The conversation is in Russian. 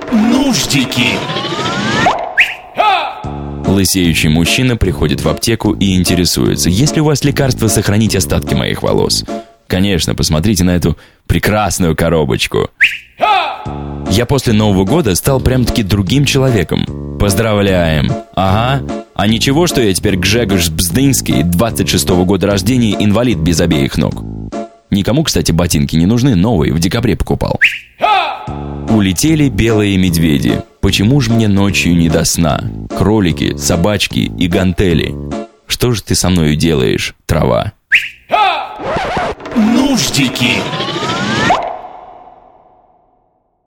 Нуждики. Лысеющий мужчина приходит в аптеку и интересуется: есть ли у вас лекарство сохранить остатки моих волос? Конечно, посмотрите на эту прекрасную коробочку. Я после Нового года стал прям-таки другим человеком. Поздравляем. Ага. А ничего, что я теперь Гжегош Бздынский, 26-го года рождения, инвалид без обеих ног. Никому, кстати, ботинки не нужны, новые, в декабре покупал. Улетели белые медведи. Почему же мне ночью не до сна? Кролики, собачки и гантели. Что же ты со мною делаешь, трава? Нуждики.